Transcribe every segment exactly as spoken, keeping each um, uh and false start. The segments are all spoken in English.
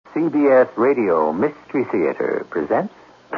C B S Radio Mystery Theater presents...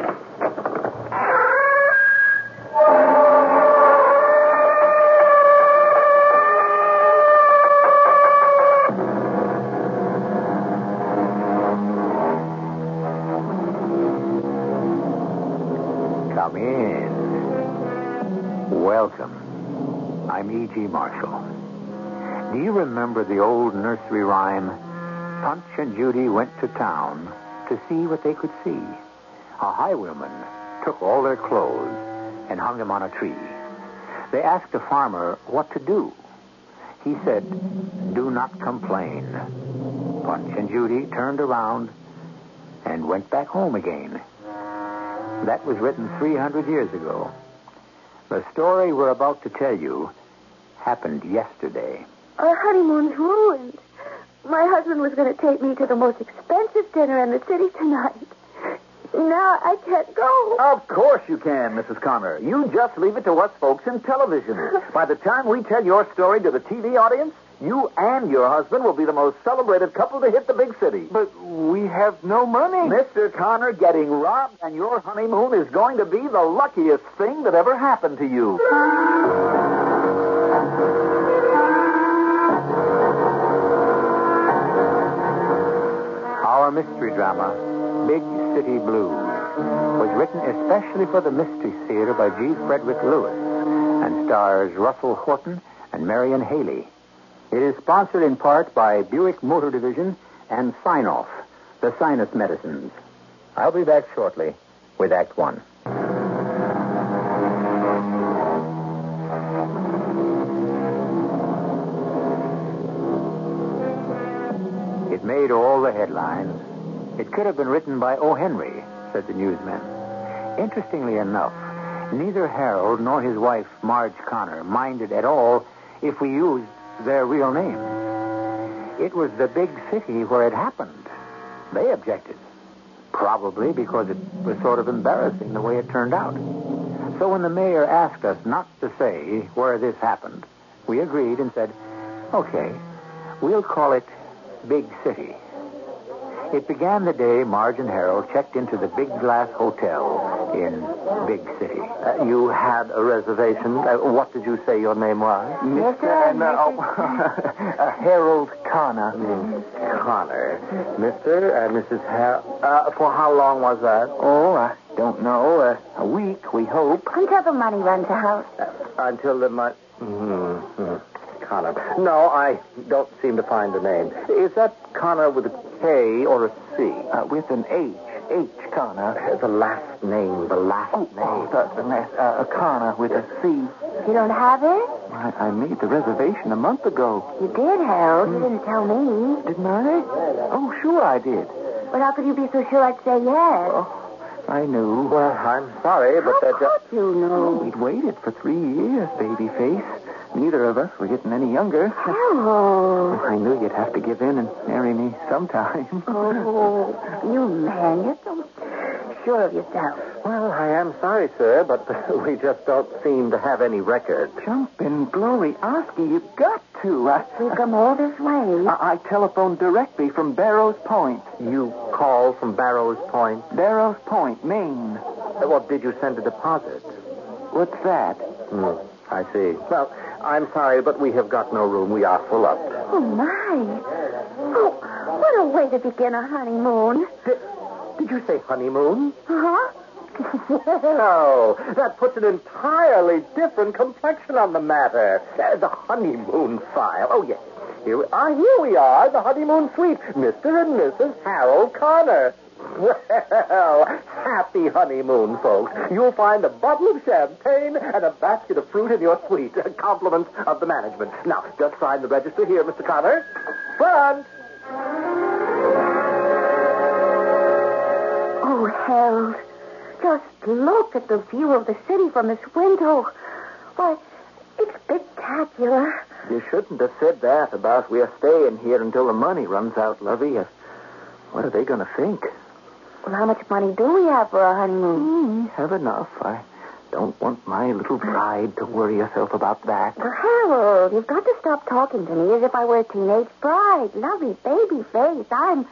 Come in. Welcome. I'm E G. Marshall. Do you remember the old nursery rhyme? Punch and Judy went to town to see what they could see. A highwayman took all their clothes and hung them on a tree. They asked a farmer what to do. He said, "Do not complain." Punch and Judy turned around and went back home again. That was written three hundred years ago. The story we're about to tell you happened yesterday. Our honeymoon's ruined. My husband was going to take me to the most expensive dinner in the city tonight. Now I can't go. Of course you can, Missus Connor. You just leave it to us folks in television. By the time we tell your story to the T V audience, you and your husband will be the most celebrated couple to hit the big city. But we have no money. Mister Connor, getting robbed and your honeymoon is going to be the luckiest thing that ever happened to you. Our mystery drama, Big City Blues, was written especially for the Mystery Theater by G. Frederick Lewis and stars Russell Horton and Marion Haley. It is sponsored in part by Buick Motor Division and Sign-Off, the sinus medicines. I'll be back shortly with Act One. It made all the headlines. It could have been written by O. Henry, said the newsmen. Interestingly enough, neither Harold nor his wife, Marge Connor, minded at all if we used their real name. It was the big city where it happened. They objected, probably because it was sort of embarrassing the way it turned out. So when the mayor asked us not to say where this happened, we agreed and said, okay, we'll call it Big City. It began the day Marge and Harold checked into the Big Glass Hotel in Big City. Uh, you had a reservation. Uh, what did you say your name was? Mister And, uh, oh, uh, Harold Connor. Mm. Connor. Mister and Missus Harold. Uh, for how long was that? Oh, I don't know. Uh, a week, we hope. Until the money runs out. Uh, until the month. Mm-hmm. Connor. No, I don't seem to find the name. Is that Connor with a K or a C? Uh, with an H. H. Connor. Uh, the last name, the last Oh, name. oh the, the last, uh, a Connor with a C. You don't have it? I, I made the reservation a month ago. You did, Harold. You didn't tell me. Didn't I? Oh, sure I did. But how could you be so sure I'd say yes? Oh, I knew. Well, I'm sorry, but How that could just... you know? We'd waited for three years, baby face. Neither of us were getting any younger. Harold. I knew you'd have to give in and marry me sometime. Oh, you man, you're so sure of yourself. Well, I am sorry, sir, but we just don't seem to have any record. Jumpin' glory, Oscar, you got to. I, We've come all this way. I, I telephoned directly from Barrows Point. You called from Barrows Point? Barrows Point, Maine. Uh, Well, did you send a deposit? What's that? Hmm, I see. Well, I'm sorry, but we have got no room. We are full up. Oh, my. Oh, what a way to begin a honeymoon. Did, did you say honeymoon? Huh? Well, that puts an entirely different complexion on the matter. Uh, the honeymoon file. Oh, yes. Here we are. Here we are, the honeymoon suite. Mister and Missus Harold Connor. Well, happy honeymoon, folks. You'll find a bottle of champagne and a basket of fruit in your suite. Compliments of the management. Now, just sign the register here, Mister Connor. Front! Oh, Harold, just look at the view of the city from this window. Why, it's spectacular. You shouldn't have said that about we're staying here until the money runs out, Lovey. Uh, what are they going to think? Well, how much money do we have for our honeymoon? Mm, we have enough. I don't want my little bride to worry herself about that. Well, Harold, you've got to stop talking to me as if I were a teenage bride. Lovely baby face. I'm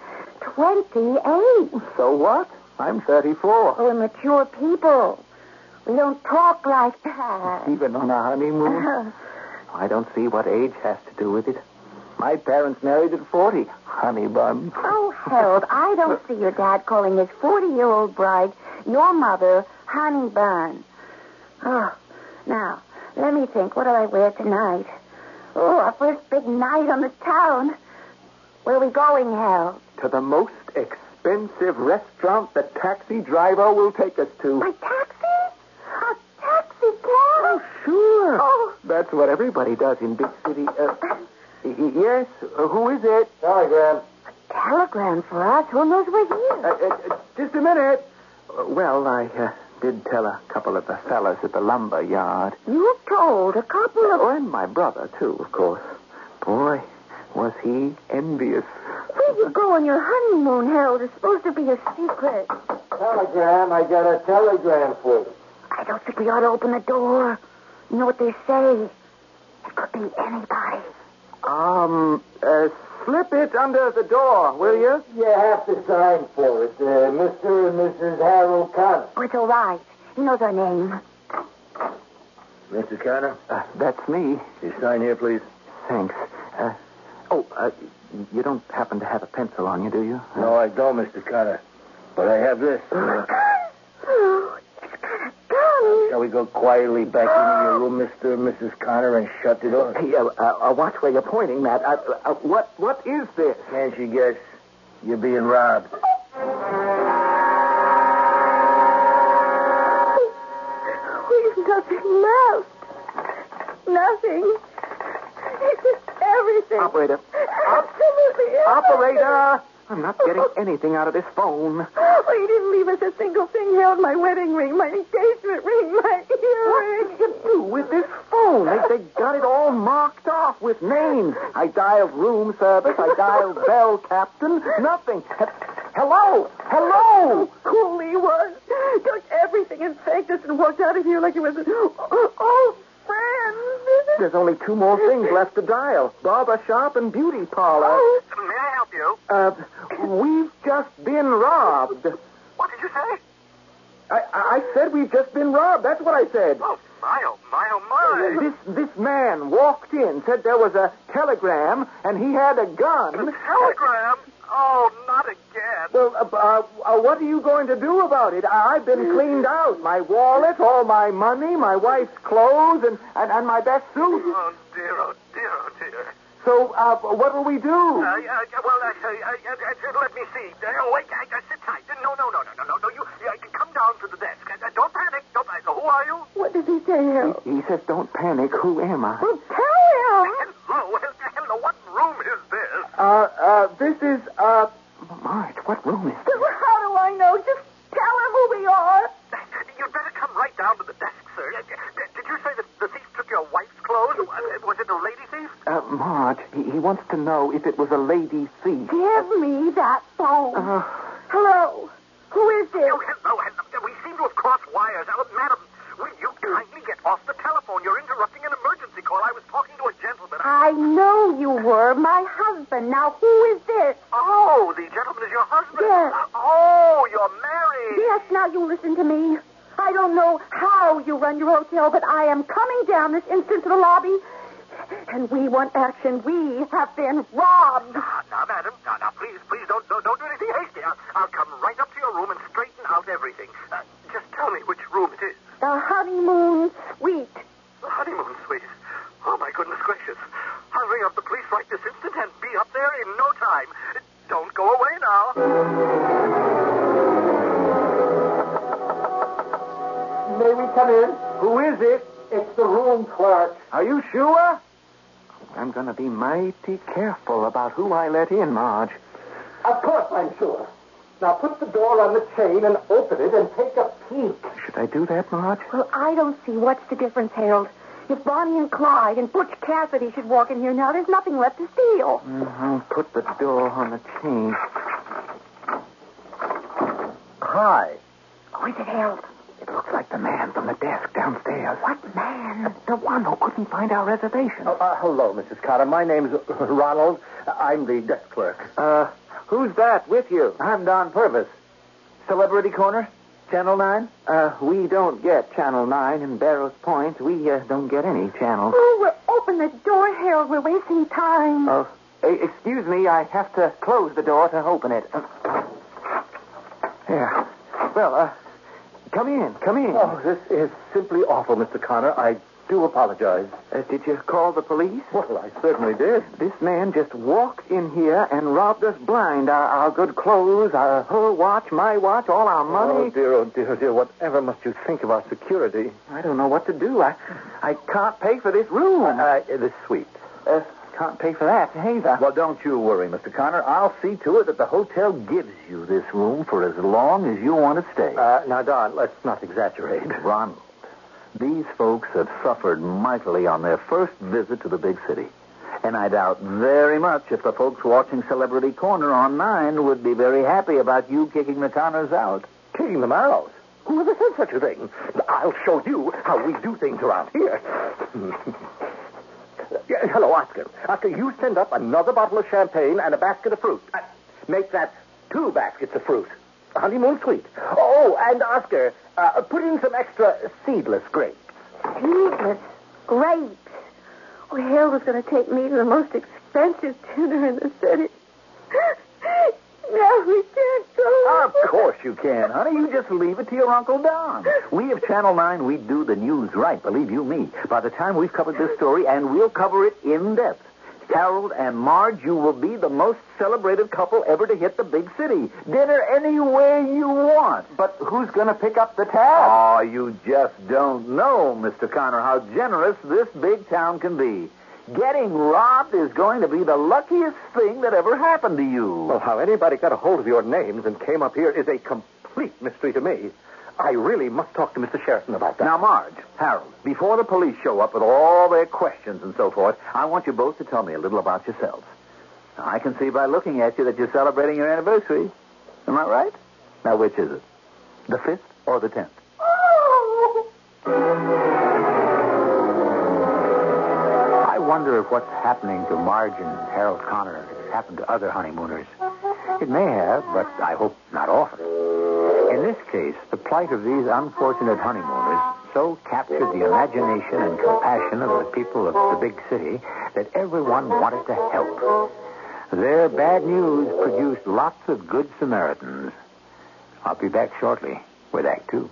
twenty-eight. So what? I'm thirty-four. We're mature people. We don't talk like that. Even on a honeymoon? I don't see what age has to do with it. My parents married at forty. Honey bun. Oh, Harold, I don't see your dad calling his forty-year-old bride, your mother, honey bun. Oh, now, let me think. What do I wear tonight? Oh, our first big night on the town. Where are we going, Harold? To the most expensive restaurant the taxi driver will take us to. My taxi? A taxi cab? Oh, sure. Oh. That's what everybody does in big city. Uh, y- y- yes, uh, who is it? Telegram. Telegram for us? Who knows we're here? Uh, uh, uh, just a minute. Uh, well, I uh, did tell a couple of the fellas at the lumber yard. You told a couple of... Oh, and my brother, too, of course. Boy, was he envious. Where you go on your honeymoon, Harold? It's supposed to be a secret. Telegram. I got a telegram for you. I don't think we ought to open the door. You know what they say? It could be anybody. Um, uh, slip it under the door, will you? You have to sign for it. Uh, Mister and Missus Harold Connor. Oh, it's all right. He knows our name. Mister Connor, Uh, that's me. you sign here, please. Thanks. Uh, oh, uh, you don't happen to have a pencil on you, do you? No, I don't, Mister Connor. But I have this. Uh, Oh, it's got a gun. shall we go quietly back into your room, Mister and Missus Connor, and shut the door? Hey, uh, uh, uh, watch where you're pointing, Matt. Uh, uh, what, what is this? Can't you guess? You're being robbed. We've nothing left. Nothing. It's everything. Operator. Absolutely everything. Operator! I'm not getting anything out of this phone. Oh, he didn't leave us a single thing, Harold. My wedding ring, my engagement ring, my earring. What did you do with this phone? They, they got it all marked off with names. I dialed room service. I dialed bell captain. Nothing. Hello? Hello? Cool he was. Took everything and thanked us and walked out of here like it was an old friend. There's only two more things left to dial. Barber shop and beauty parlor. Oh. May I help you? Uh, we've just been robbed. What did you say? I, I said we've just been robbed. That's what I said. Oh, my, oh, my, oh, my. This this man walked in, said there was a telegram, and he had a gun. Telegram? Oh, not again. Well, uh, uh, uh, what are you going to do about it? I, I've been cleaned out. My wallet, all my money, my wife's clothes, and, and, and my best suit. Oh, dear, oh, dear, oh, dear. So, uh, what will we do? Uh, uh, well, uh, uh, uh, uh, let me see. Uh, oh, wait, uh, uh, sit tight. No, no, no, no, no, no, no. You uh, come down to the desk. Uh, don't panic. Don't panic. Who are you? What did he say, Harold? He, he says, don't panic. Who am I? Well, tell him. Hello, hello. What room is this? Uh, uh, this is, uh... Marge, what room is this? How do I know? Just tell him who we are. You'd better come right down to the desk, sir. Uh, Did you say that the thief took your wife's clothes? Uh, Was it a lady thief? Uh, Marge, he, he wants to know if it was a lady thief. Give me that phone. Uh, Hello. Who is this? Oh, hello, hello. We seem to have crossed wires. Uh, madam, will you kindly get off the telephone? You're interrupting an emergency call. I was talking to a gentleman. I know you were my husband. Now, who is this? Oh, the gentleman is your husband? Yes. Oh, you're married. Yes, now you listen to me. I don't know how you run your hotel, but I am coming down this instant to the lobby, and we want action. We have been robbed. Now, now, madam, now, now, please, please don't, don't, don't do anything hasty. I'll, I'll come right up to your room and straighten out everything. Uh, just tell me which room it is. The honeymoon suite. The honeymoon suite. Oh, my goodness gracious. I'll ring up the police right this instant and be up there in no time. Don't go away now. May we come in? who is it? It's the room clerk. Are you sure? I'm going to be mighty careful about who I let in, Marge. Of course I'm sure. Now put the door on the chain and open it and take a peek. Should I do that, Marge? Well, I don't see what's the difference, Harold. If Bonnie and Clyde and Butch Cassidy should walk in here now, there's nothing left to steal. Mm, I'll put the door on the chain. Hi. Who is it, Harold? It looks like the man from the desk downstairs. What man? The one who couldn't find our reservation. Uh, uh, hello, Missus Carter. My name's Ronald. I'm the desk clerk. Uh, Who's that with you? I'm Don Purvis. Celebrity Corner? Channel nine? Uh, we don't get Channel nine in Barrows Point. We uh, don't get any channels. Oh, well, open the door, Harold. We're wasting time. Oh, uh, excuse me. I have to close the door to open it. Uh, yeah. Well, uh, come in. Come in. Oh, this is simply awful, Mister Connor. I do apologize. Uh, did you call the police? Well, I certainly did. This man just walked in here and robbed us blind. Our, our good clothes, our her watch, my watch, all our money. Oh, dear, oh, dear, oh, dear. Whatever must you think of our security? I don't know what to do. I I can't pay for this room. Uh, this suite. Uh, can't pay for that either. Well, don't you worry, Mister Connor. I'll see to it that the hotel gives you this room for as long as you want to stay. Uh, now, Don, let's not exaggerate. Ronald, these folks have suffered mightily on their first visit to the big city. And I doubt very much if the folks watching Celebrity Corner on nine would be very happy about you kicking the Connors out. Kicking them out? Who ever said such a thing? I'll show you how we do things around here. Yeah, hello, Oscar. Oscar, you send up another bottle of champagne and a basket of fruit. Uh, make that two baskets of fruit. A honeymoon suite. Oh, and Oscar, uh, put in some extra seedless grapes. Seedless grapes. Oh, Harold was going to take me to the most expensive dinner in the city. Now we can't go. Of course you can, honey. You just leave it to your Uncle Don. We of Channel nine, we do the news right, believe you me. By the time we've covered this story, and we'll cover it in depth, Harold and Marge, you will be the most celebrated couple ever to hit the big city. Dinner anywhere you want. But who's going to pick up the tab? Oh, you just don't know, Mister Connor, how generous this big town can be. Getting robbed is going to be the luckiest thing that ever happened to you. Well, how anybody got a hold of your names and came up here is a complete mystery to me. I really must talk to Mister Sheridan about that. Now, Marge, Harold, before the police show up with all their questions and so forth, I want you both to tell me a little about yourselves. Now, I can see by looking at you that you're celebrating your anniversary. Am I right? Now, which is it? The fifth or the tenth? I wonder if what's happening to Marge and Harold Connor has happened to other honeymooners. It may have, but I hope not often. In this case, the plight of these unfortunate honeymooners so captured the imagination and compassion of the people of the big city that everyone wanted to help. Their bad news produced lots of good Samaritans. I'll be back shortly with Act Two.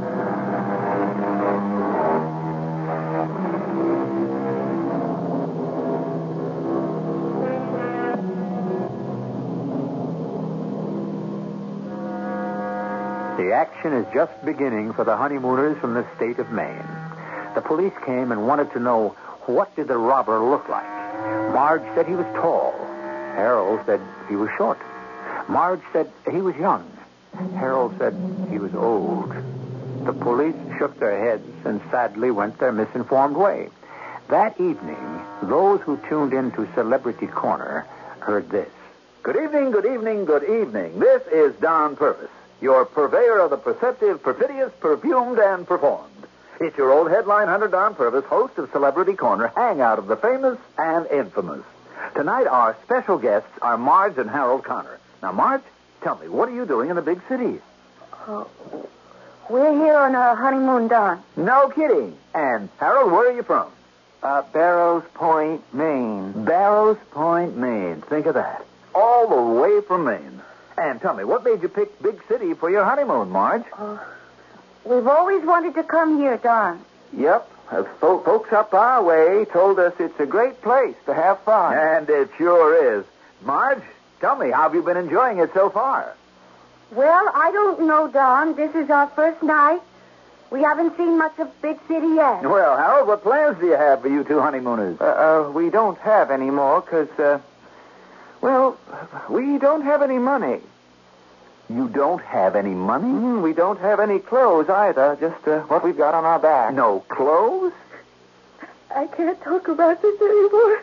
The action is just beginning for the honeymooners from the state of Maine. The police came and wanted to know, what did the robber look like? Marge said he was tall. Harold said he was short. Marge said he was young. Harold said he was old. The police shook their heads and sadly went their misinformed way. That evening, those who tuned into Celebrity Corner heard this. Good evening, good evening, good evening. This is Don Purvis, your purveyor of the perceptive, perfidious, perfumed, and performed. It's your old headline hunter, Don Purvis, host of Celebrity Corner, hangout of the famous and infamous. Tonight, our special guests are Marge and Harold Connor. Now, Marge, tell me, what are you doing in the big city? Oh, we're here on a honeymoon, Don. No kidding. And, Harold, where are you from? Uh, Barrows Point, Maine. Barrows Point, Maine. Think of that. All the way from Maine. And tell me, what made you pick big city for your honeymoon, Marge? Uh, we've always wanted to come here, Don. Yep. Uh, fo- folks up our way told us it's a great place to have fun. And it sure is. Marge, tell me, how have you been enjoying it so far? Well, I don't know, Don. This is our first night. We haven't seen much of big city yet. Well, Harold, what plans do you have for you two honeymooners? Uh, uh, we don't have any more because, uh, well, we don't have any money. You don't have any money? Mm, we don't have any clothes either, just uh, what we've got on our back. No clothes? I can't talk about this anymore.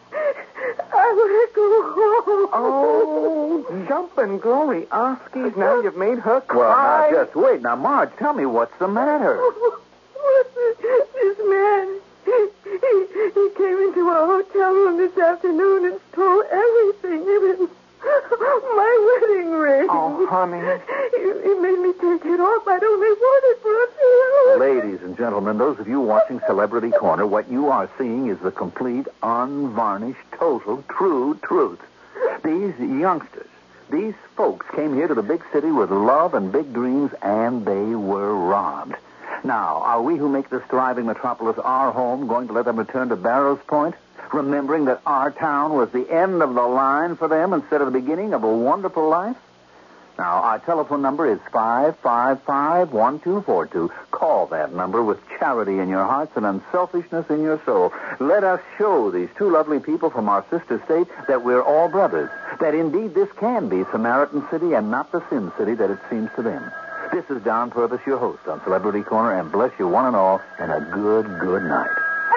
I want to go home. Oh, jumping glory, Oskies. Now you've made her cry. Well, now, just wait. Now, Marge, tell me what's the matter. What's this, this man? He, he, he came into our hotel room this afternoon and stole everything. Even, My wedding ring. Oh, honey. He, he made me take it off. I'd only worn it for a few. Ladies and gentlemen, those of you watching Celebrity Corner, what you are seeing is the complete, unvarnished, total, true truth. These youngsters, these folks came here to the big city with love and big dreams, and they were robbed. Now, are we who make this thriving metropolis our home going to let them return to Barrows Point, remembering that our town was the end of the line for them instead of the beginning of a wonderful life? Now, our telephone number is five five five, one two four two. Call that number with charity in your hearts and unselfishness in your soul. Let us show these two lovely people from our sister state that we're all brothers, that indeed this can be Samaritan City and not the Sin City that it seems to them. This is Don Purvis, your host on Celebrity Corner, and bless you one and all, and a good, good night.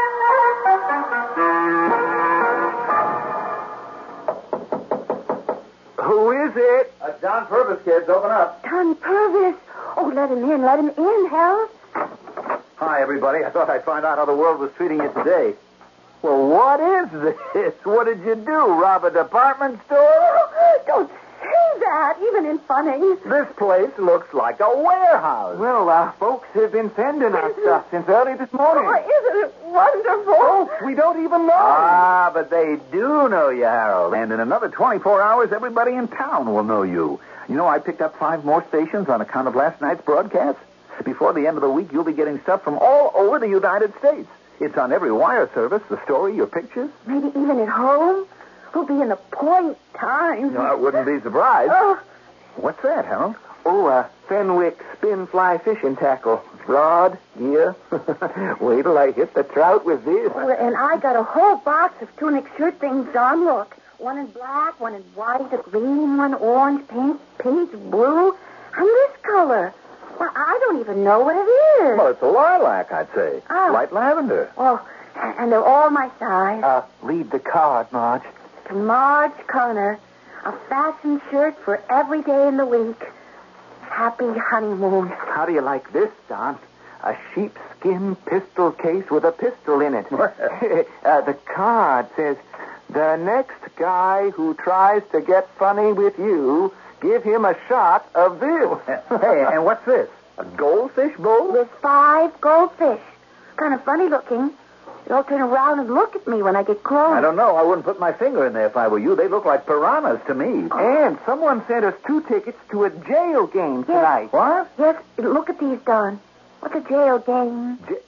Who is it? Uh, Don Purvis, kids, open up. Don Purvis. Oh, let him in. Let him in, Harold. Hi, everybody. I thought I'd find out how the world was treating you today. Well, what is this? What did you do? Rob a department store? Don't say that, even in funny. This place looks like a warehouse. Well, uh, folks have been sending us stuff since early this morning. Oh, isn't it wonderful? Folks we don't even know. Ah, but they do know you, Harold. And in another twenty-four hours, everybody in town will know you. You know, I picked up five more stations on account of last night's broadcast. Before the end of the week, you'll be getting stuff from all over the United States. It's on every wire service, the story, your pictures. Maybe even at home. We'll be in the point time. No, I wouldn't be surprised. Oh. What's that, Harold? Oh, uh, Fenwick spin fly fishing tackle. Rod, gear. Wait till I hit the trout with this. Oh, and I got a whole box of tunic shirt things, Don. Look. One in black, one in white, a green one, orange, pink, peach, blue, and this color. Well, I don't even know what it is. Well, it's a lilac, I'd say. Oh. Light lavender. Oh, and they're all my size. Uh, read the card, Marge. To Marge Connor, a fashion shirt for every day in the week. Happy honeymoon. How do you like this, Don? A sheepskin pistol case with a pistol in it. uh, the card says, the next guy who tries to get funny with you, give him a shot of this. Hey, and what's this? A goldfish bowl? There's five goldfish. Kind of funny looking. They all turn around and look at me when I get close. I don't know. I wouldn't put my finger in there if I were you. They look like piranhas to me. And someone sent us two tickets to a jail game tonight. What? Yes, look at these, Don. What's a jail game? J-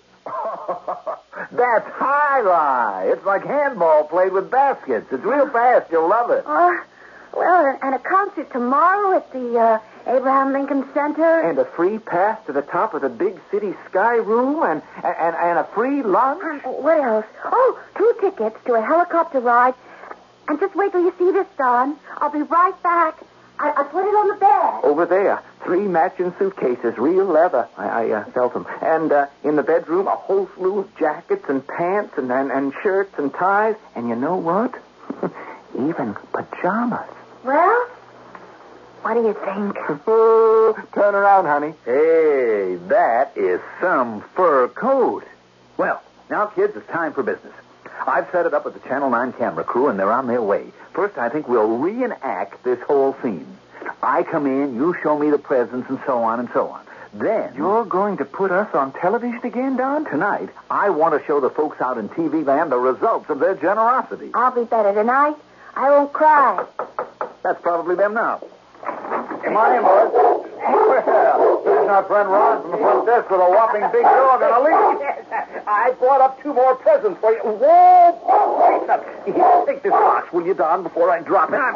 That's highlight. It's like handball played with baskets. It's real fast. You'll love it. Oh, well, and a concert tomorrow at the uh, Abraham Lincoln Center. And a free pass to the top of the big city sky room and, and, and a free lunch. Um, what else? Oh, two tickets to a helicopter ride. And just wait till you see this, Don. I'll be right back. I, I put it on the bed. Over there, three matching suitcases, real leather. I, I uh, felt them. And uh, in the bedroom, a whole slew of jackets and pants and, and, and shirts and ties. And you know what? Even pajamas. Well, what do you think? Turn around, honey. Hey, that is some fur coat. Well, now, kids, it's time for business. I've set it up with the Channel nine camera crew, and they're on their way. First, I think we'll reenact this whole scene. I come in, you show me the presents, and so on and so on. Then... You're going to put us on television again, Don? Tonight, I want to show the folks out in T V land the results of their generosity. I'll be better tonight. I won't cry. That's probably them now. Come on in, boys. Well, there's our friend Ron from the front desk with a whopping big dog and a leash. I brought up two more presents for you. Whoa! Wait up. Here, take this box, will you, Don, before I drop it? I'm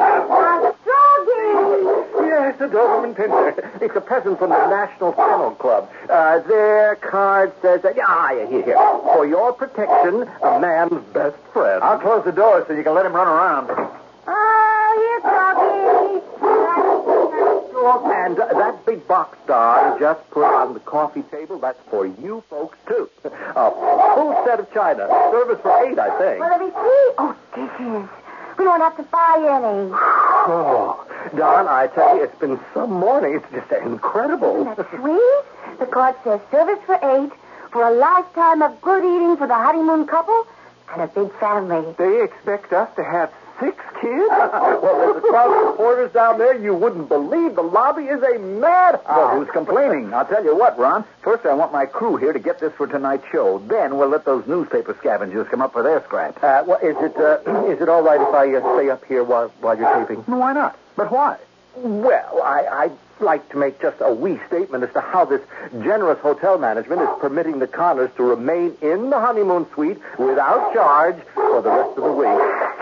doggy. Yes, a Doberman Pinscher. It's a present from the National Kennel Club. Uh, their card says, uh, ah, here, here. For your protection, a man's best friend. I'll close the door so you can let him run around. Oh, here's doggy. And uh, that big box, Don, just put on the coffee table, that's for you folks, too. A full set of china. Service for eight, I think. Well, let me see. Oh, dishes. We don't have to buy any. Oh, Don, I tell you, it's been some morning. It's just incredible. Isn't that sweet? The card says service for eight for a lifetime of good eating for the honeymoon couple and a big family. They expect us to have Six kids? Well, there's a crowd of reporters down there you wouldn't believe. The lobby is a madhouse. Well, who's complaining? I'll tell you what, Ron. First, I want my crew here to get this for tonight's show. Then we'll let those newspaper scavengers come up for their scraps. Uh, well, is it uh, is it all right if I uh, stay up here while while you're taping? Why not? But why? Well, I, I'd like to make just a wee statement as to how this generous hotel management is permitting the Connors to remain in the honeymoon suite without charge for the rest of the week.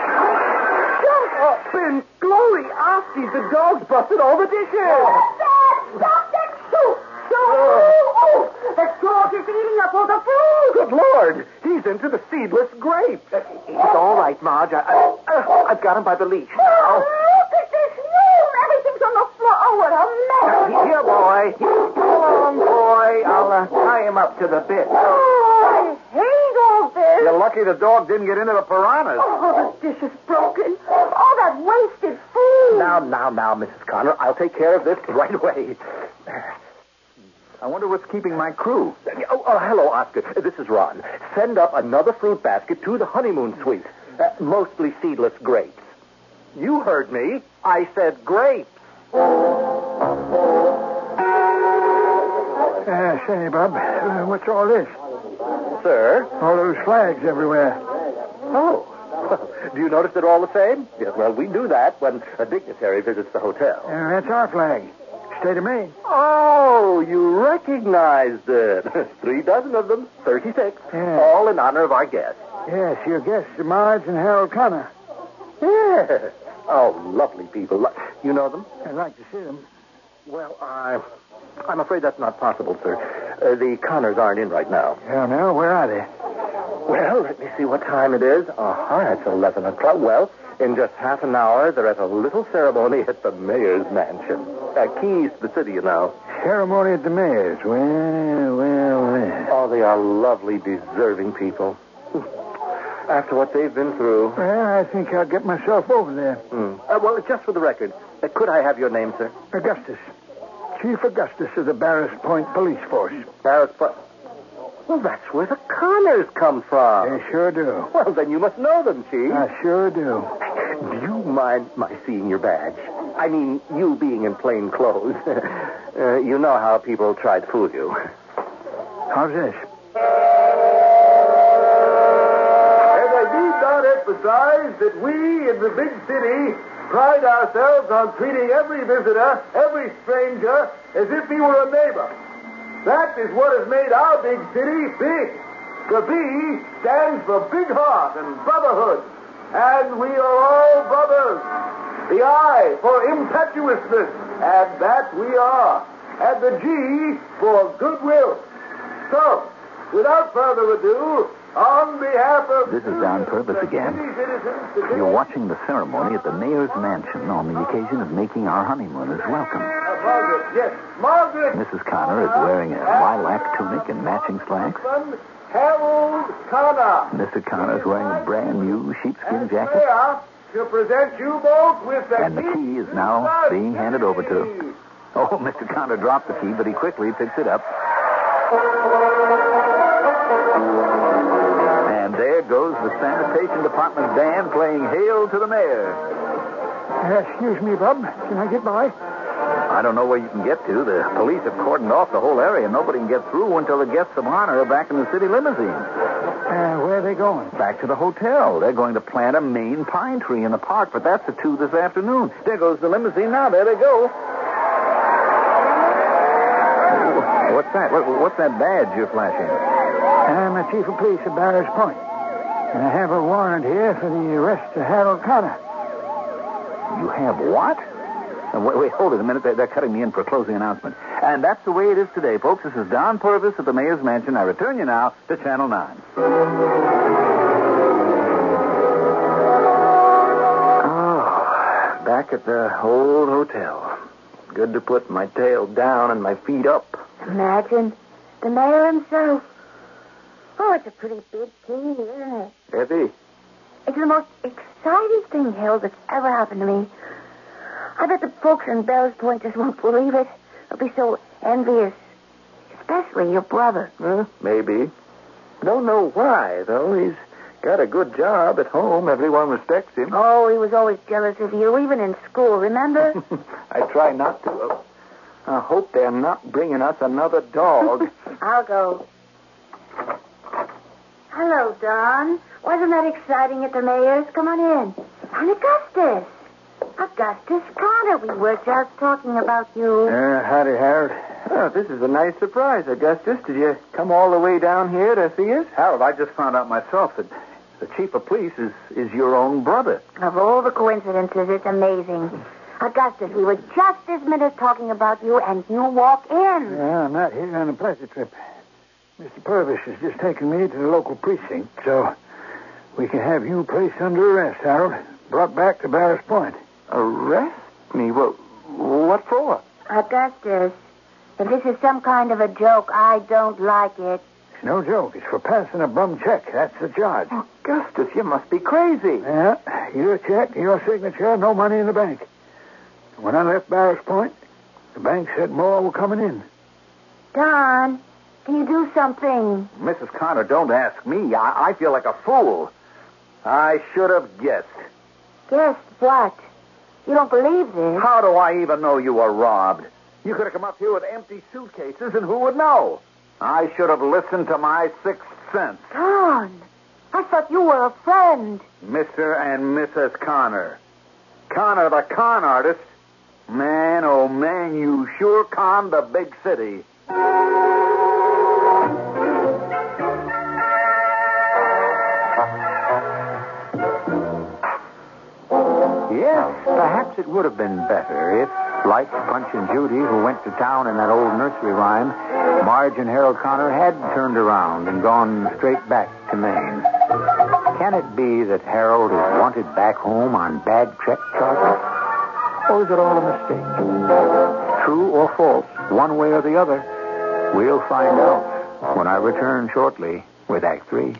Oh, Ben, Glory, Ossie, the dog's busted all the dishes. Dad, stop that soup! Oh, the dog is eating up all the food. Good Lord, he's into the seedless grapes. Uh, it's all right, Marge. I, I, uh, I've got him by the leash. Oh, look at this room. Everything's on the floor. Oh, what a mess. Here, boy. Come along, boy. I'll uh, tie him up to the bit. Oh, I hate all this. You're lucky the dog didn't get into the piranhas. Oh, the dish is broken. All that wasted food. Now, now, now, Missus Connor, I'll take care of this right away. I wonder what's keeping my crew. Oh, oh, hello, Oscar. This is Ron. Send up another fruit basket to the honeymoon suite. Uh, mostly seedless grapes. You heard me. I said grapes. Uh, say, Bob, uh, what's all this? Sir? All those flags everywhere. Oh. Do you notice it all the same? Yes, well, we do that when a dignitary visits the hotel. Uh, that's our flag. State of Maine. Oh, you recognized it. Three dozen of them, thirty-six, Yeah. all in honor of our guest. Yes, your guests, Marge and Harold Connor. Yes. Oh, lovely people. Lo- You know them? I'd like to see them. Well, I, I'm afraid that's not possible, sir. Uh, the Connors aren't in right now. Hell no, where are they? Well, let me see what time it is. Uh-huh, it's eleven o'clock. Well, in just half an hour, they're at a little ceremony at the mayor's mansion. Uh, keys to the city, you know. Ceremony at the mayor's. Well, well, well. Oh, they are lovely, deserving people. After what they've been through. Well, I think I'll get myself over there. Hmm. Uh, well, just for the record, uh, could I have your name, sir? Augustus. Chief Augustus of the Barris Point Police Force. Barris Point. Well, that's where the Connors come from. They sure do. Well, then you must know them, Chief. I sure do. Do you mind my seeing your badge? I mean, you being in plain clothes. uh, you know how people try to fool you. How's this? And I need not emphasize that we in the big city pride ourselves on treating every visitor, every stranger, as if he were a neighbor. That is what has made our big city big. The B stands for big heart and brotherhood. And we are all brothers. The I for impetuousness. And that we are. And the G for goodwill. So, without further ado, on behalf of... This is Don Purvis again. You're watching the ceremony at the mayor's mansion on the occasion of making our honeymooners welcome. Uh, Margaret, yes, Margaret. Missus Connor is wearing a lilac tunic and matching slacks. Harold Connor. Mister Connor is wearing a brand new sheepskin jacket. Here to present you both with the And the key is now being handed over to... Oh, Mister Connor dropped the key, but he quickly picks it up. And there goes the sanitation department band playing Hail to the Mayor. Uh, excuse me, Bob. Can I get by? I don't know where you can get to. The police have cordoned off the whole area. Nobody can get through until the guests of honor are back in the city limousine. Uh, where are they going? Back to the hotel. They're going to plant a Maine pine tree in the park, but that's at two this afternoon. There goes the limousine now. There they go. What's that? What, what's that badge you're flashing? I'm the chief of police at Barris Point. And I have a warrant here for the arrest of Harold Connor. You have what? Uh, wait, wait, hold it a minute. They're, they're cutting me in for a closing announcement. And that's the way it is today, folks. This is Don Purvis at the Mayor's Mansion. I return you now to Channel nine. Oh, back at the old hotel. Good to put my tail down and my feet up. Imagine the mayor himself. Oh, it's a pretty big key, isn't it? Effie? It's the most exciting thing, Harold, that's ever happened to me. I bet the folks in Barris Point just won't believe it. They'll be so envious. Especially your brother. Well, maybe. Don't know why, though. He's Got a good job at home. Everyone respects him. Oh, he was always jealous of you, even in school, remember? I try not to. I hope they're not bringing us another dog. I'll go. Hello, Don. Wasn't that exciting at the mayor's? Come on in. And Augustus. Augustus Connor, we were just talking about you. Uh, howdy, Harold. Oh, this is a nice surprise, Augustus. Did you come all the way down here to see us? Harold, I just found out myself that the chief of police is, is your own brother. Of all the coincidences, it's amazing. Augustus, we were just this minute talking about you, and you walk in. Yeah, I'm not here on a pleasure trip. Mister Purvis has just taken me to the local precinct, so we can have you placed under arrest, Harold. Brought back to Barris Point. Arrest me? What, what for? Augustus, if this is some kind of a joke, I don't like it. It's no joke. It's for passing a bum check. That's the charge. Augustus, you must be crazy. Yeah, your check, your signature, no money in the bank. When I left Barris Point, the bank said more were coming in. Don, can you do something? Missus Connor, don't ask me. I, I feel like a fool. I should have guessed. Guessed what? You don't believe this? How do I even know you were robbed? You could have come up here with empty suitcases, and who would know? I should have listened to my sixth sense. Don, I thought you were a friend. Mister and Missus Connor. Connor, the con artist. Man, oh man, you sure conned the big city. Yes, perhaps it would have been better if, like Punch and Judy, who went to town in that old nursery rhyme, Marge and Harold Connor had turned around and gone straight back to Maine. Can it be that Harold is wanted back home on bad check charges? Or is it all a mistake? True or false, one way or the other? We'll find out when I return shortly with Act Three.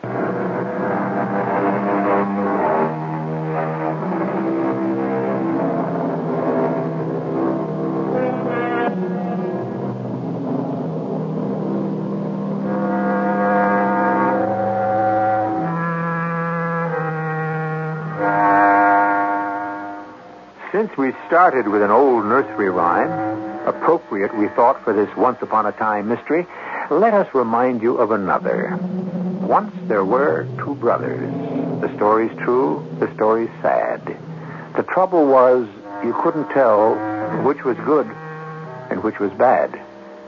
Since we started with an old nursery rhyme, appropriate, we thought, for this once-upon-a-time mystery, let us remind you of another. Once there were two brothers. The story's true, the story's sad. The trouble was, you couldn't tell which was good and which was bad.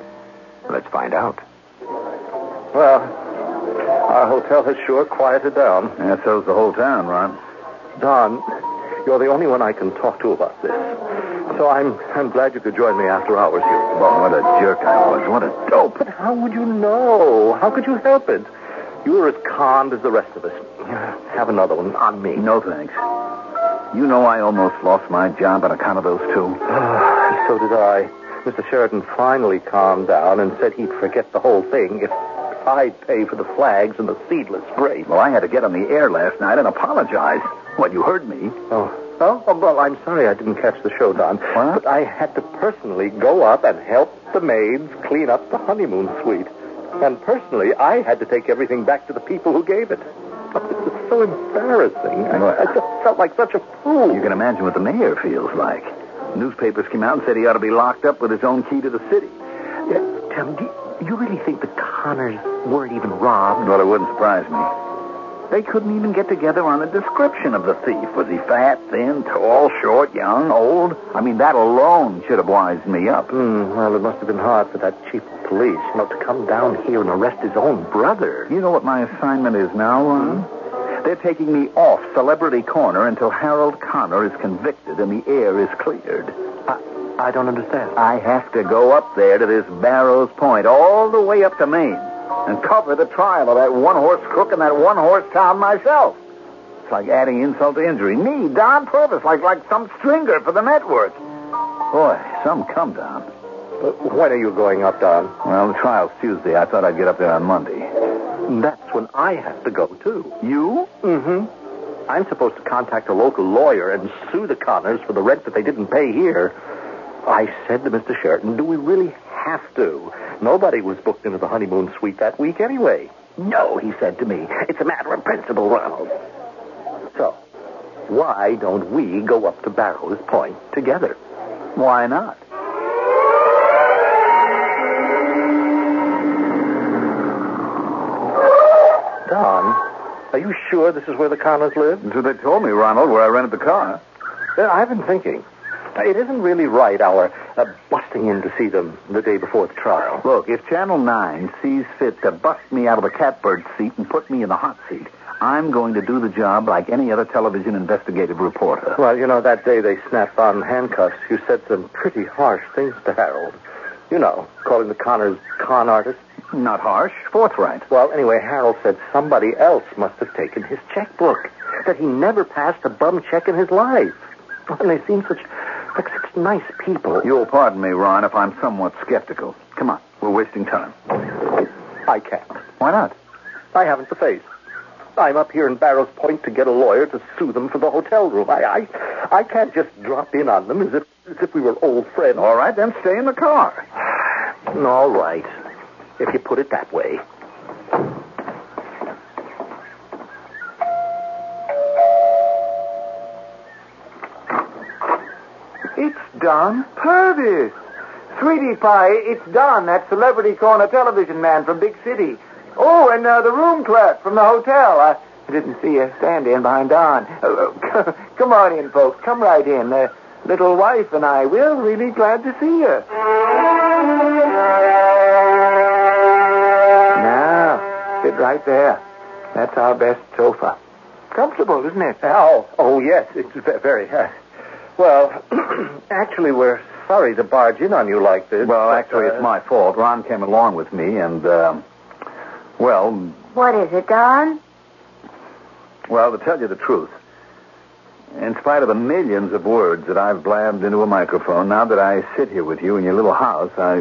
Let's find out. Well, our hotel has sure quieted down. Yeah, so's the whole town, Ron. Don, you're the only one I can talk to about this. So I'm I'm glad you could join me after hours here. Well, what a jerk I was. What a dope. But how would you know? How could you help it? You were as conned as the rest of us. Have another one on me. No, thanks. You know I almost lost my job on account of those two. So did I. Mister Sheridan finally calmed down and said he'd forget the whole thing if I'd pay for the flags and the seedless grape. Well, I had to get on the air last night and apologize. What, you heard me? Oh. Oh, oh, well, I'm sorry I didn't catch the show, Don. What? But I had to personally go up and help the maids clean up the honeymoon suite. And personally, I had to take everything back to the people who gave it. Oh, it was so embarrassing. I, I just felt like such a fool. You can imagine what the mayor feels like. Newspapers came out and said he ought to be locked up with his own key to the city. Yeah, Tim, do you, you really think the Connors weren't even robbed? Well, it wouldn't surprise me. They couldn't even get together on a description of the thief. Was he fat, thin, tall, short, young, old? I mean, that alone should have wised me up. Mm, well, it must have been hard for that chief of police, you know, to come down here and arrest his own brother. You know what my assignment is now, Ron? Mm-hmm. They're taking me off Celebrity Corner until Harold Connor is convicted and the air is cleared. I, I don't understand. I have to go up there to this Barrows Point, all the way up to Maine, and cover the trial of that one-horse crook in that one-horse town myself. It's like adding insult to injury. Me, Don Purvis, like like some stringer for the network. Boy, some come down. Uh, when are you going up, Don? Well, the trial's Tuesday. I thought I'd get up there on Monday. That's when I have to go, too. You? Mm-hmm. I'm supposed to contact a local lawyer and sue the Connors for the rent that they didn't pay here. I said to Mister Sheridan, do we really have to? Nobody was booked into the honeymoon suite that week anyway. No, he said to me. It's a matter of principle, Ronald. So, why don't we go up to Barrows Point together? Why not? Don, are you sure this is where the Connors live? That's what they told me, Ronald, where I rented the car. Uh, I've been thinking. It isn't really right, our uh, busting in to see them the day before the trial. Look, if Channel nine sees fit to bust me out of the catbird seat and put me in the hot seat, I'm going to do the job like any other television investigative reporter. Well, you know, that day they snapped on handcuffs, you said some pretty harsh things to Harold. You know, calling the Connors con artists. Not harsh, forthright. Well, anyway, Harold said somebody else must have taken his checkbook, that he never passed a bum check in his life. And they seem such, like such nice people. You'll pardon me, Ron, if I'm somewhat skeptical. Come on, we're wasting time. I can't. Why not? I haven't the face. I'm up here in Barrows Point to get a lawyer to sue them for the hotel room. I, I, I can't just drop in on them as if, as if we were old friends. All right, then stay in the car. All right, if you put it that way. It's Don Purvis. Sweetie Pie, it's Don, that celebrity corner television man from Big City. Oh, and uh, the room clerk from the hotel. I didn't see you stand in behind Don. Uh, come on in, folks. Come right in. Uh, little wife and I, we're really glad to see you. Now, sit right there. That's our best sofa. Comfortable, isn't it? Oh, oh yes, it's very. Uh, well, actually, we're sorry to barge in on you like this. Well, but, actually, uh, it's my fault. Ron came along with me, and, uh, well... What is it, Don? Well, to tell you the truth, in spite of the millions of words that I've blabbed into a microphone, now that I sit here with you in your little house, I...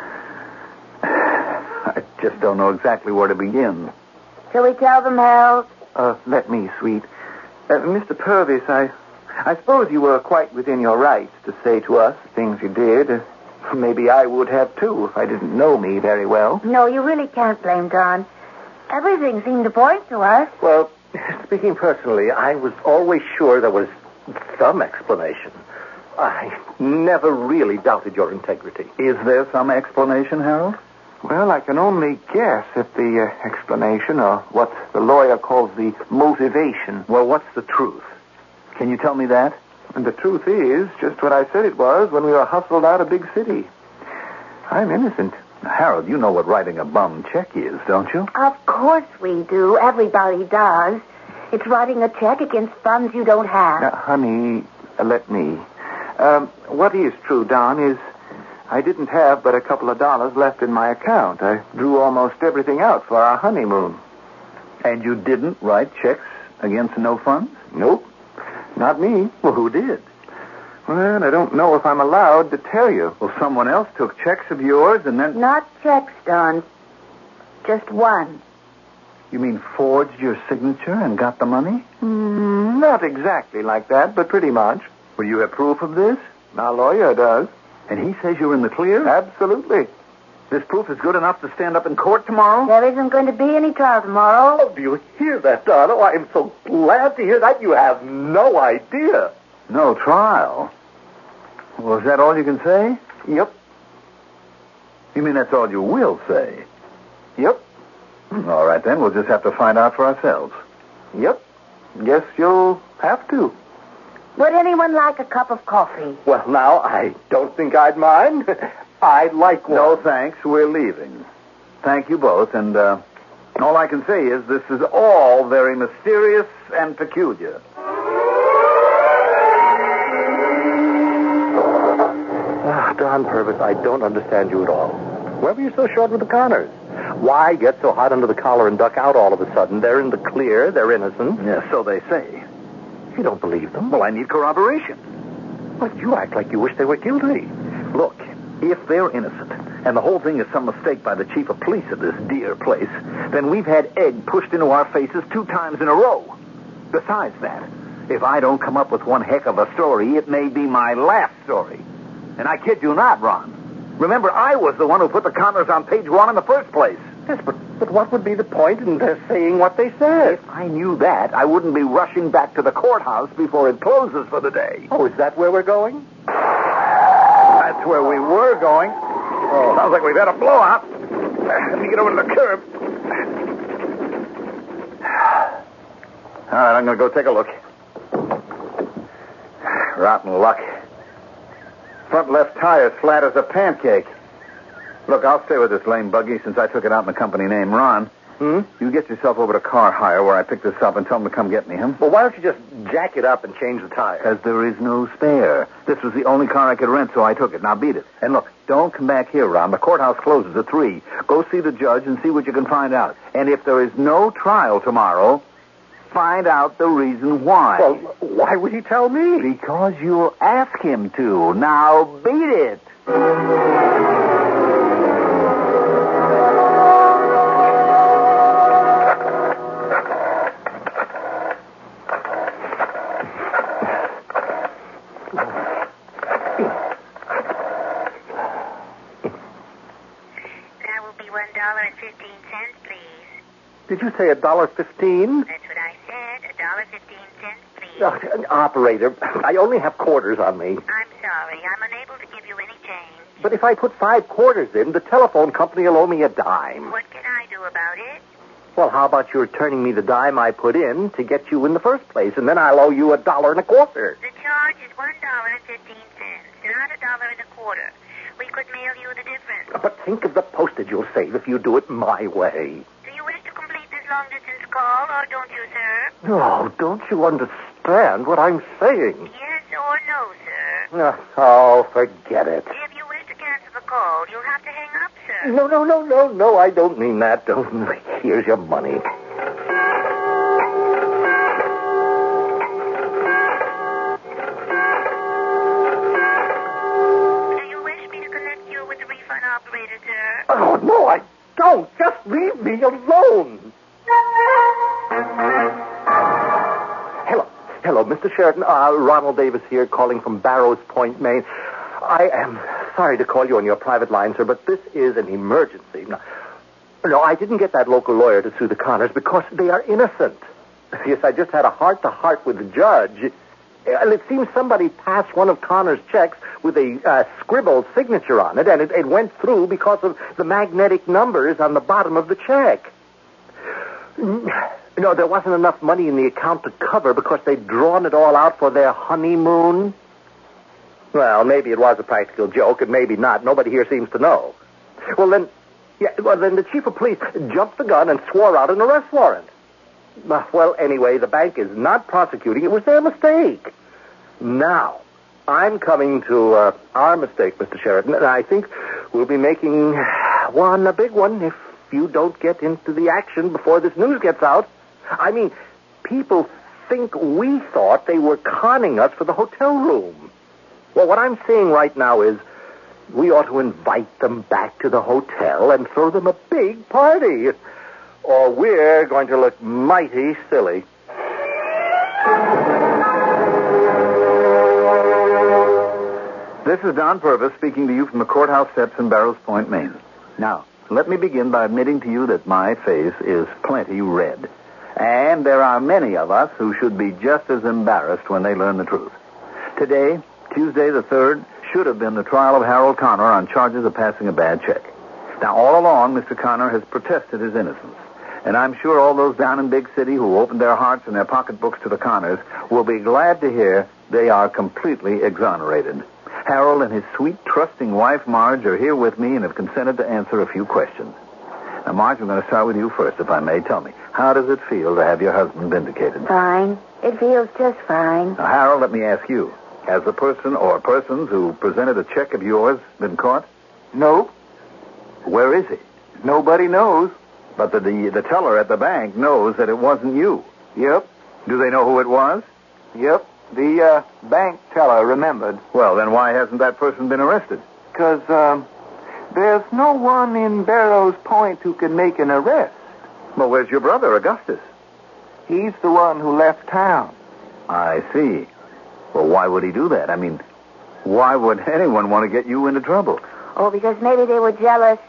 I just don't know exactly where to begin. Shall we tell them, Harold? Uh, let me, sweet. Uh, Mister Purvis, I... I suppose you were quite within your rights to say to us things you did. Uh, maybe I would have, too, if I didn't know me very well. No, you really can't blame Don. Everything seemed to point to us. Well, speaking personally, I was always sure there was some explanation. I never really doubted your integrity. Is there some explanation, Harold? Well, I can only guess at the uh, explanation, or what the lawyer calls the motivation. Well, what's the truth? Can you tell me that? And the truth is just what I said it was when we were hustled out of Big City. I'm innocent. Now, Harold, you know what writing a bum check is, don't you? Of course we do. Everybody does. It's writing a check against funds you don't have. Now, honey, uh, let me. Um, what is true, Don, is I didn't have but a couple of dollars left in my account. I drew almost everything out for our honeymoon. And you didn't write checks against no funds? Nope. Not me. Well, who did? Well, I don't know if I'm allowed to tell you. Well, someone else took checks of yours and then... Not checks, Don. Just one. You mean forged your signature and got the money? Mm, not exactly like that, but pretty much. Well, you have proof of this? Our lawyer does. And he says you're in the clear? Absolutely. This proof is good enough to stand up in court tomorrow? There isn't going to be any trial tomorrow. Oh, do you hear that, Don? Oh, I am so glad to hear that. You have no idea. No trial? Well, is that all you can say? Yep. You mean that's all you will say? Yep. All right, then. We'll just have to find out for ourselves. Yep. Guess you'll have to. Would anyone like a cup of coffee? Well, now, I don't think I'd mind. I'd like one. No, thanks. We're leaving. Thank you both, and uh, all I can say is this is all very mysterious and peculiar. Ah, Don Purvis, I don't understand you at all. Why were you so short with the Connors? Why get so hot under the collar and duck out all of a sudden? They're in the clear. They're innocent. Yeah, so they say. You don't believe them? Well, I need corroboration. But you act like you wish they were guilty. Look, if they're innocent, and the whole thing is some mistake by the chief of police of this dear place, then we've had egg pushed into our faces two times in a row. Besides that, if I don't come up with one heck of a story, it may be my last story. And I kid you not, Ron. Remember, I was the one who put the Connors on page one in the first place. Yes, but, but what would be the point in their saying what they said? If I knew that, I wouldn't be rushing back to the courthouse before it closes for the day. Oh, is that where we're going? That's where we were going. Oh, sounds like we've had a blowout. Let me get over to the curb. All right, I'm going to go take a look. Rotten luck. Front left tire's flat as a pancake. Look, I'll stay with this lame buggy since I took it out in the company name. Ron, Hmm? you get yourself over to Car Hire where I picked this up and tell them to come get me, huh? Well, why don't you just jack it up and change the tire? Because there is no spare. This was the only car I could rent, so I took it. Now beat it. And look, don't come back here, Ron. The courthouse closes at three. Go see the judge and see what you can find out. And if there is no trial tomorrow, find out the reason why. Well, why would he tell me? Because you'll ask him to. Now beat it. Did you say a dollar fifteen? That's what I said. A dollar fifteen cents, please. Uh, operator, I only have quarters on me. I'm sorry. I'm unable to give you any change. But if I put five quarters in, the telephone company will owe me a dime. What can I do about it? Well, how about you returning me the dime I put in to get you in the first place, and then I'll owe you a dollar and a quarter. The charge is one dollar and fifteen cents, not a dollar and a quarter. We could mail you the difference. But think of the postage you'll save if you do it my way. Do you wish to complete this long-distance call, or don't you, sir? No, don't you understand what I'm saying? Yes or no, sir? Uh, oh, forget it. If you wish to cancel the call, you'll have to hang up, sir. No, no, no, no, no, I don't mean that. Don't. Here's your money. Do you wish me to connect you with the refund operator, sir? Oh, no, I don't. Just leave me alone. Hello. Hello, Mister Sheridan. Uh, Ronald Davis here, calling from Barrows Point, Maine. I am sorry to call you on your private line, sir, but this is an emergency. No, no, I didn't get that local lawyer to sue the Connors because they are innocent. Yes, I just had a heart-to-heart with the judge. And it seems somebody passed one of Connor's checks with a uh, scribbled signature on it, and it, it went through because of the magnetic numbers on the bottom of the check. No, there wasn't enough money in the account to cover because they'd drawn it all out for their honeymoon. Well, maybe it was a practical joke, and maybe not. Nobody here seems to know. Well, then, yeah, well, then the chief of police jumped the gun and swore out an arrest warrant. Uh, Well, anyway, the bank is not prosecuting. It was their mistake. Now, I'm coming to uh, our mistake, Mister Sheridan, and I think we'll be making one, a big one, if you don't get into the action before this news gets out. I mean, people think we thought they were conning us for the hotel room. Well, what I'm saying right now is we ought to invite them back to the hotel and throw them a big party, or we're going to look mighty silly. This is Don Purvis speaking to you from the courthouse steps in Barrows Point, Maine. Now, let me begin by admitting to you that my face is plenty red. And there are many of us who should be just as embarrassed when they learn the truth. Today, Tuesday the third, should have been the trial of Harold Connor on charges of passing a bad check. Now, all along, Mister Connor has protested his innocence. And I'm sure all those down in Big City who opened their hearts and their pocketbooks to the Connors will be glad to hear they are completely exonerated. Harold and his sweet, trusting wife, Marge, are here with me and have consented to answer a few questions. Now, Marge, I'm going to start with you first, if I may. Tell me, how does it feel to have your husband vindicated? Fine. It feels just fine. Now, Harold, let me ask you. Has the person or persons who presented a check of yours been caught? No, Where is he? nobody knows. But the, the the teller at the bank knows that it wasn't you. Yep, Do they know who it was? yep. The uh, bank teller remembered. Well, then why hasn't that person been arrested? Because um, there's no one in Barrows Point who can make an arrest. Well, where's your brother, Augustus? He's the one who left town. I see. Well, why would he do that? I mean, why would anyone want to get you into trouble? Oh, because maybe they were jealous.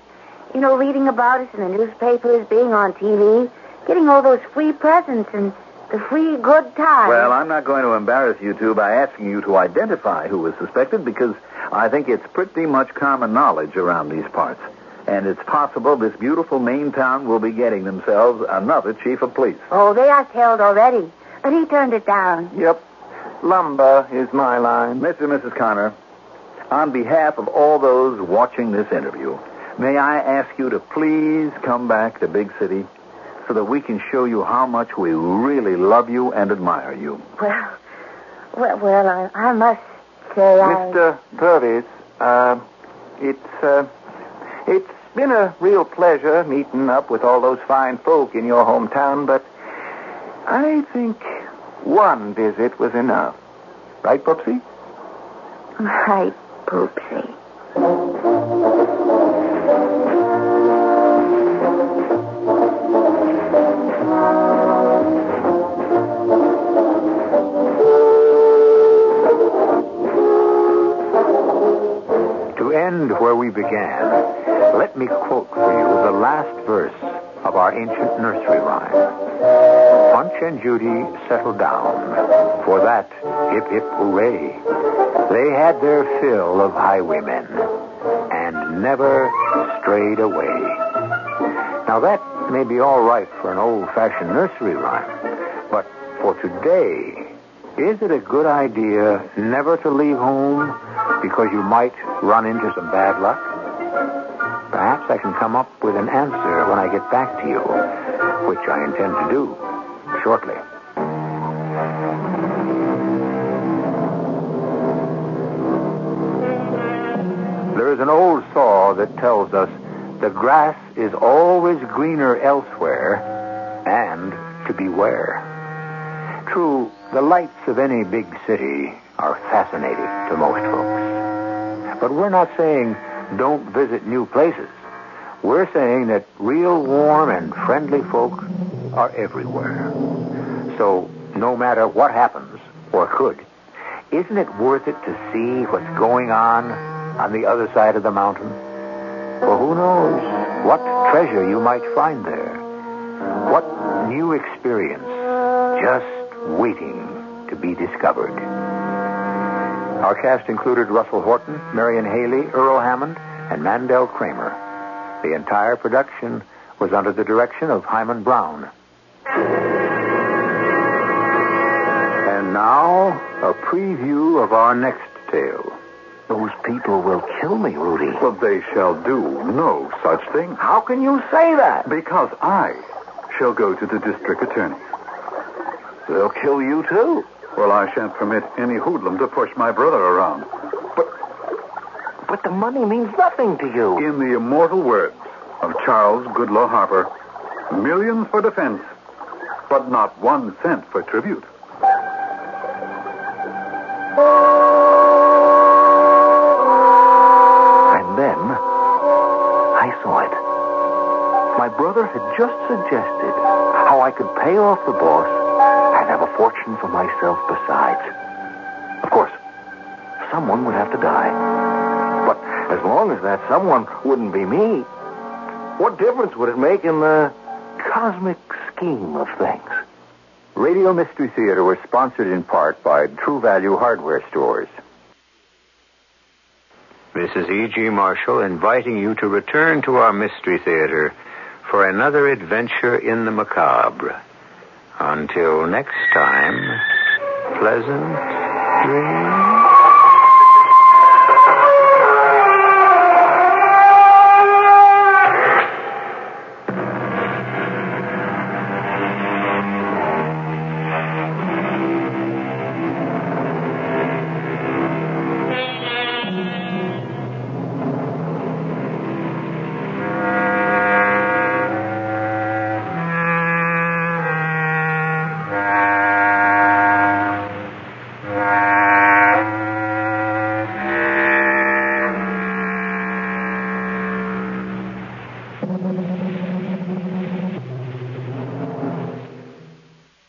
You know, reading about us in the newspapers, being on T V, getting all those free presents and the free good times. Well, I'm not going to embarrass you two by asking you to identify who was suspected because I think it's pretty much common knowledge around these parts. And it's possible this beautiful Maine town will be getting themselves another chief of police. Oh, they are tailed already. But he turned it down. Yep. Lumber is my line. Mister and Missus Connor, on behalf of all those watching this interview, may I ask you to please come back to Big City so that we can show you how much we really love you and admire you. Well, well, well I, I must say I... Mister Purvis, uh, it's, uh, it's been a real pleasure meeting up with all those fine folk in your hometown, but I think one visit was enough. Right, Poopsie? Right, Poopsie. To end where we began, let me quote for you the last verse of our ancient nursery rhyme. Punch and Judy settled down. For that, hip hip hooray. They had their fill of highwaymen and never strayed away. Now that may be all right for an old-fashioned nursery rhyme, but for today, is it a good idea never to leave home because you might run into some bad luck? Perhaps I can come up with an answer when I get back to you, which I intend to do shortly. There is an old saw that tells us the grass is always greener elsewhere and to beware. True, the lights of any big city are fascinating to most folks. But we're not saying don't visit new places. We're saying that real warm and friendly folk are everywhere. So, no matter what happens, or could, isn't it worth it to see what's going on on the other side of the mountain? For who knows what treasure you might find there? What new experience just waiting to be discovered? Our cast included Russell Horton, Marion Haley, Earl Hammond, and Mandel Kramer. The entire production was under the direction of Hyman Brown. And now, a preview of our next tale. Those people will kill me, Rudy. Well, they shall do no such thing. How can you say that? Because I shall go to the district attorney. They'll kill you, too. Well, I shan't permit any hoodlum to push my brother around. But, but the money means nothing to you. In the immortal words of Charles Goodloe Harper, millions for defense, but not one cent for tribute. And then, I saw it. My brother had just suggested how I could pay off the boss and have a fortune for myself besides. Of course, someone would have to die. But as long as that someone wouldn't be me, what difference would it make in the cosmic scheme of things? Radio Mystery Theater was sponsored in part by True Value Hardware Stores. This is E G. Marshall inviting you to return to our Mystery Theater for another adventure in the macabre. Until next time, pleasant dreams.